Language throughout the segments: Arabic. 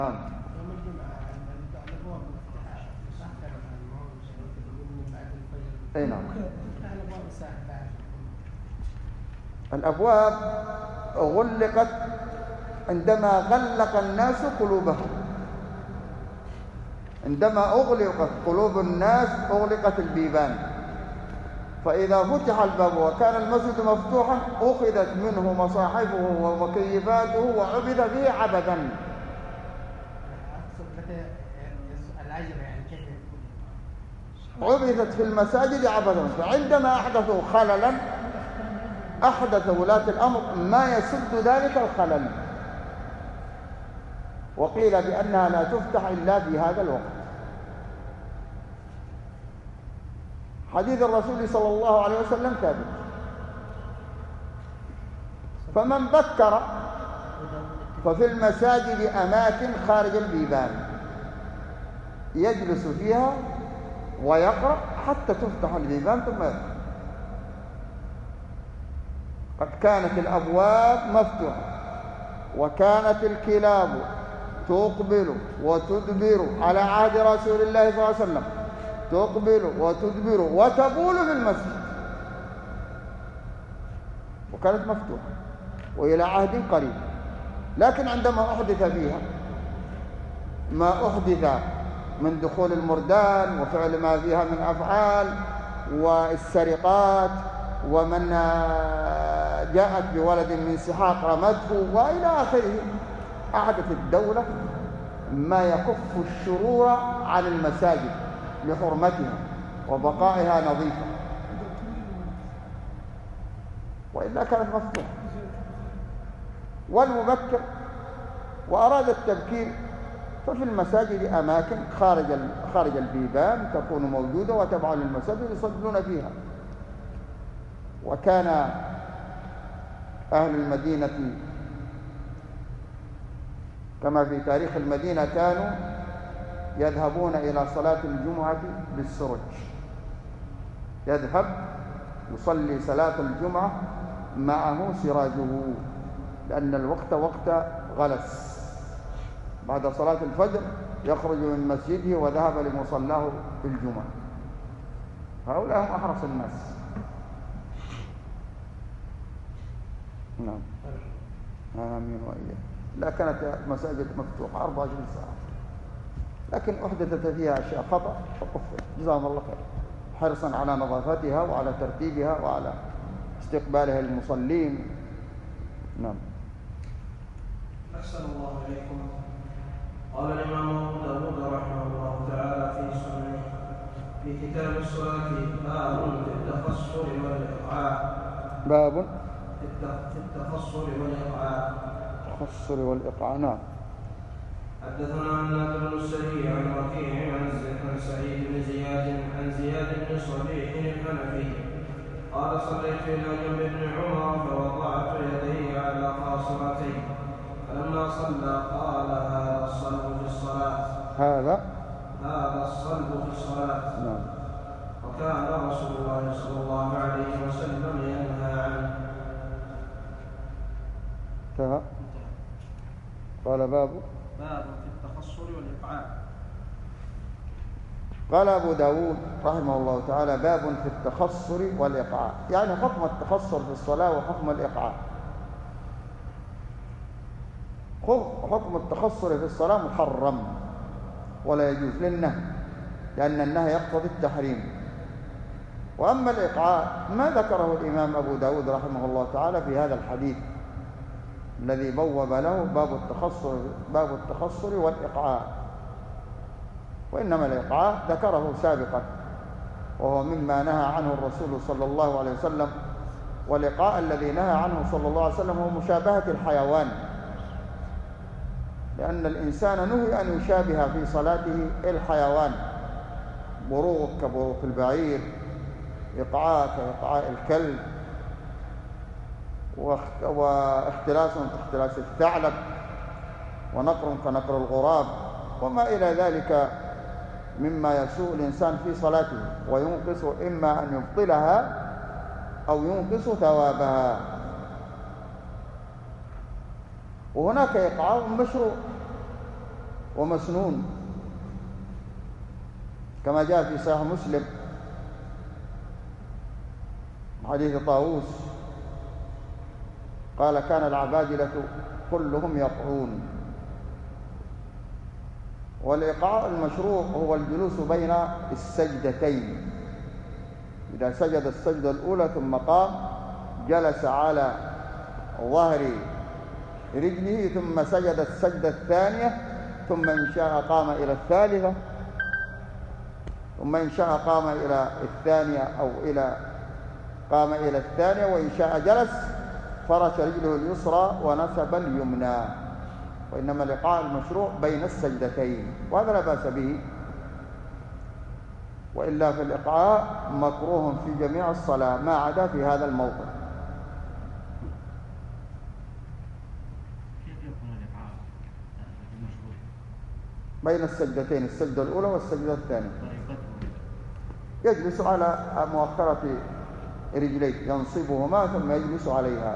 نعم. اي نعم. الأبواب غلقت عندما غلق الناس قلوبهم. عندما أغلقت قلوب الناس أغلقت البيبان، فإذا فتح الباب وكان المسجد مفتوحا أخذت منه مصاحفه ومكيفاته وعبث به عبثا. عبثت في المساجد عبثا. فعندما أحدثوا خللا أحدث ولاة الأمر ما يسد ذلك الخلل، وقيل بأنها لا تفتح إلا في هذا الوقت. حديث الرسول صلى الله عليه وسلم ثابت. فمن بكر ففي المساجد أماكن خارج البيبان يجلس فيها ويقرأ حتى تفتح البيبان ثم يقرأ. قد كانت الأبواب مفتوحة وكانت الكلاب تقبل وتدبر على عهد رسول الله صلى الله عليه وسلم، تقبل وتدبر وتبول في المسجد، وكانت مفتوحة وإلى عهد قريب. لكن عندما أحدث فيها ما أحدث من دخول المردان وفعل ما فيها من أفعال والسرقات، ومن جاءت بولد من سحاق رمته وإلى آخره، أحدث الدولة ما يكف الشرور عن المساجد لحرمتها وبقائها نظيفة، وإلا كانت مفتوحة. والمبكر وأراد التبكير ففي المساجد أماكن خارج البيبان تكون موجودة وتبع للمساجد يصلون فيها. وكان أهل المدينة كما في تاريخ المدينة كانوا يذهبون إلى صلاة الجمعة بالسرج، يذهب يصلي صلاة الجمعة معه سراجه، لأن الوقت وقت غلس. بعد صلاة الفجر يخرج من مسجده وذهب لمصلاه بالجمعة. هؤلاء هم أحرص الناس. نعم. آمين وإياك. لا كانت المساجد مفتوحة 24 ساعة، لكن أحدثت فيها أشياء خطأ فكفر، جزاهم الله خير، حرصا على نظافتها وعلى ترتيبها وعلى استقبالها للمصلين. نعم. أحسن الله إليكم. قال الإمام أبو داود رحمه الله تعالى في سننه في كتاب الصلاة باب في التفصل والإقعاء. باب في التفصل والإقعاء. التفصل والإقعاء. نعم. حدثنا عن بن السري عن وكيع عن سعيد بن زياد عن زياد بن صبيح الحنفي قال صليت إلى جنب ابن عمر فوضعت يدي على خاصرتي، فلما صلى قال هذا الصلب في الصلاة. هذا الصلب في الصلاة. نعم. وكان رسول الله صلى الله عليه وسلم ينهى عنه. قال باب في التخصر والإقعاء. قال أبو داود رحمه الله تعالى باب في التخصر والإقعاء، يعني حكم التخصر في الصلاة وحكم الإقعاء. حكم التخصر في الصلاة محرم ولا يجوز للنهي، لأن النهي يقتضي التحريم. وأما الإقعاء ما ذكره الإمام أبو داود رحمه الله تعالى في هذا الحديث الذي بوب له باب التخصر والإقعاء، وإنما الإقعاء ذكره سابقا، وهو مما نهى عنه الرسول صلى الله عليه وسلم. والإقعاء الذي نهى عنه صلى الله عليه وسلم هو مشابهة الحيوان، لأن الإنسان نهي أن يشابه في صلاته الحيوان، بروق كبروق البعير، إقعاء كإقعاء الكلب، واختلاس كاختلاس الثعلب، ونقر كنقر الغراب، وما إلى ذلك مما يسوء الإنسان في صلاته وينقص إما أن يبطلها أو ينقص ثوابها. وهناك إقعاء مشروع ومسنون، كما جاء في صحيح مسلم حديث طاووس قال كان العبادلة كلهم يقعون. والإيقاع المشروع هو الجلوس بين السجدتين، إذا سجد السجدة الأولى ثم قام جلس على ظهر رجله ثم سجد السجدة الثانية، ثم إن شاء قام إلى الثالثة، ثم إن شاء قام إلى الثانية أو قام إلى الثانية، وإن شاء جلس فرش رجله اليسرى ونسب اليمنى. وإنما الإيقاع المشروع بين السجدتين، وهذا لا بأس به، وإلا في الإيقاع مكروه في جميع الصلاة ما عدا في هذا الموضع. كيف يكون الإيقاع المشروع؟ بين السجدتين، السجدة الأولى والسجدة الثانية. يجلس على مؤخرة رجليه ينصبهما ثم يجلس عليها.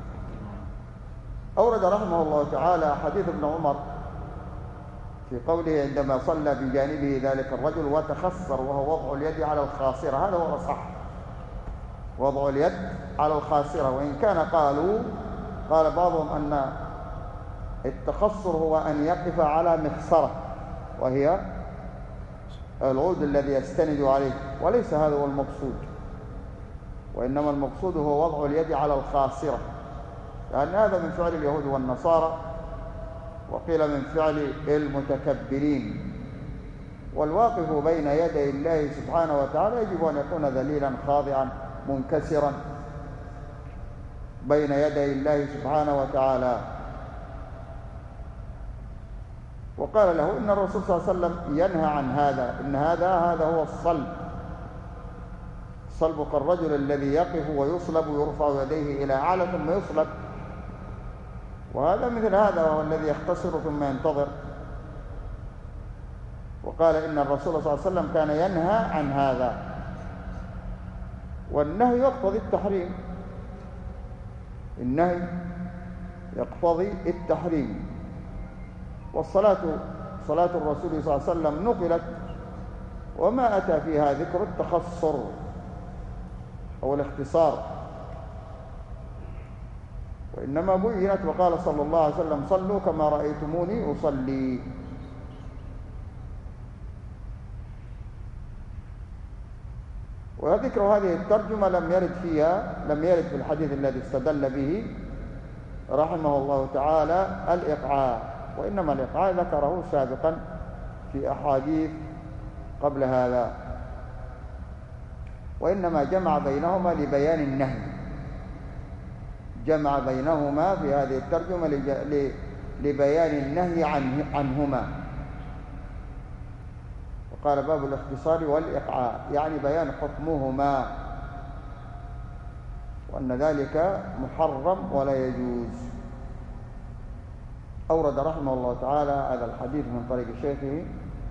أورد رحمه الله تعالى حديث ابن عمر في قوله عندما صلى بجانبه ذلك الرجل وتخصر، وهو وضع اليد على الخاصرة، هذا هو الصح، وضع اليد على الخاصرة. وإن كان قال بعضهم أن التخصر هو أن يقف على مخصرة، وهي العود الذي يستند عليه، وليس هذا هو المقصود، وإنما المقصود هو وضع اليد على الخاصرة، لأن هذا من فعل اليهود والنصارى، وقيل من فعل المتكبرين. والواقف بين يدي الله سبحانه وتعالى يجب أن يكون ذليلا خاضعا منكسرا بين يدي الله سبحانه وتعالى. وقال له إن الرسول صلى الله عليه وسلم ينهى عن هذا، إن هذا هو الصلب. الصلب كالرجل الذي يقف ويصلب ويرفع يديه إلى أعلى ثم يصلب، وهذا مثل هذا، وهو الذي يختصر ثم ينتظر. وقال إن الرسول صلى الله عليه وسلم كان ينهى عن هذا، والنهي يقتضي التحريم، النهي يقتضي التحريم. والصلاة صلاة الرسول صلى الله عليه وسلم نقلت وما أتى فيها ذكر التخصر أو الاختصار، وإنما بينت وقال صلى الله عليه وسلم صلوا كما رأيتموني أصلي. وذكر هذه الترجمة لم يرد في الحديث الذي استدل به رحمه الله تعالى الإقعاء، وإنما الإقعاء ذكره سابقا في أحاديث قبل هذا، وإنما جمع بينهما لبيان النهي، جمع بينهما في هذه الترجمة لبيان النهي عنهما. وقال باب الاختصار والإقعاء يعني بيان حكمهما، وأن ذلك محرم ولا يجوز. أورد رحمه الله تعالى هذا الحديث من طريق شيخه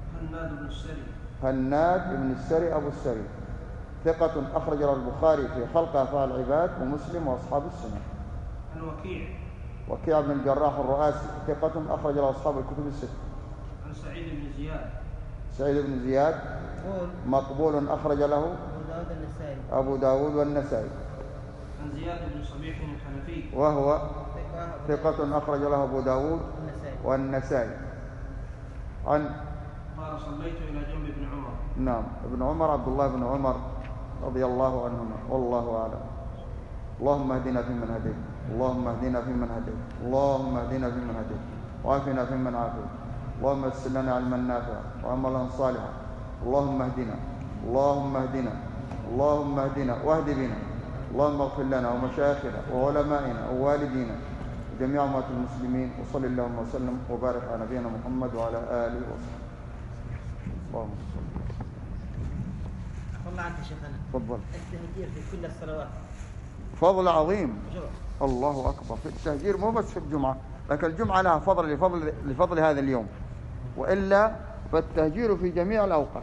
هناد بن السري أبو السري، ثقة أخرج له البخاري في خلق أفعال العباد ومسلم وأصحاب السنة. عن وكيع بن الجراح الرؤاسي، ثقة أخرج له أصحاب الكتب الستة. عن سعيد بن زياد مقبول أخرج له أبو داود والنسائي. عن زياد بن صبيح الحنفي وهو ثقة أخرج له أبو داود والنسائي. قال صليت إلى جنب ابن عمر. نعم، ابن عمر عبد الله بن عمر رضي الله عنهما، والله أعلم. اللهم اهدنا فيمن هديت، اللهم اهدنا فيمن هديت، اللهم اهدنا فيمن هديت، وعافنا فيمن عافيت، اللهم يسر لنا علما نافعا وعملا صالحا، اللهم اهدنا، اللهم اهدنا، اللهم اهدنا واهد بنا، اللهم اغفر لنا ومشايخنا وعلمائنا ووالدينا وجميع أموات المسلمين، وصل اللهم وسلم وبارك على نبينا محمد وعلى آله وصحبه. اللهم صل. والله عنك شيخنا. تفضل. التهجير في كل الصلوات فضل عظيم. الله أكبر. في التهجير مو بس في الجمعة، لكن الجمعة لها فضل لفضل هذا اليوم، وإلا فالتهجير في جميع الأوقات.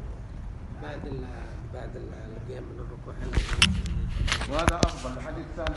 بعد القيام من الركوع، وهذا أفضل. الحديث الثاني